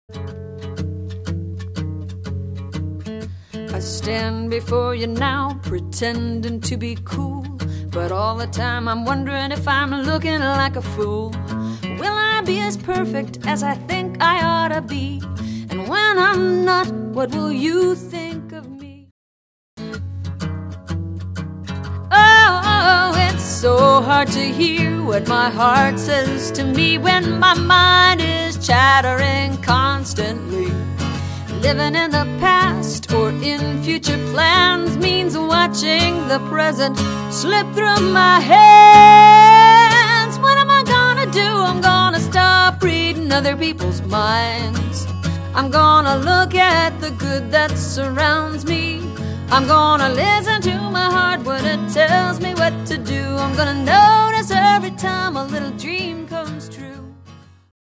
I stand before you now, pretending to be cool, but all the time I'm wondering if I'm looking like a fool. Will I be as perfect as I think I ought to be? And when I'm not, what will you think of me? Oh, it's so hard to hear what my heart says to me when my mind is chattering constantly. Living in the past or in future plans means watching the present slip through my hands. What am I gonna do? I'm gonna stop reading other people's minds. I'm gonna look at the good that surrounds me. I'm gonna listen to my heart when it tells me what to do. I'm gonna notice every time a little dream comes true.